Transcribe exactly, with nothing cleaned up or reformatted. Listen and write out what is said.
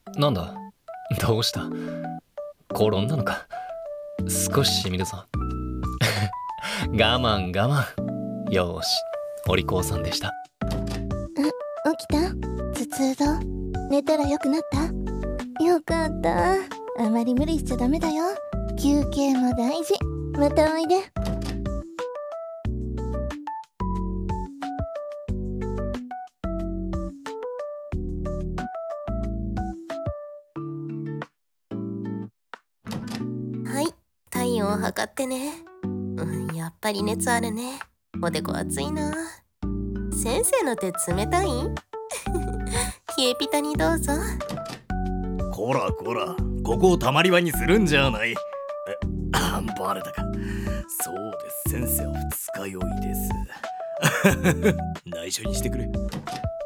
なんだ、どうした？転んだのか？少ししみるぞ。我慢我慢。よーし、お利口さんでした。 起きた？頭痛だ。寝たらよくなった？よかった。あまり無理しちゃダメだよ。休憩も大事。またおいで。 はい、体温を測ってね。うん、やっぱり熱あるね。おでこ熱いな。先生の手冷たい？冷えピタにどうぞ。 こらこら、ここをたまり場にするんじゃない。え、あ、バレたか。そうです、先生は二日酔いです。内緒にしてくれ。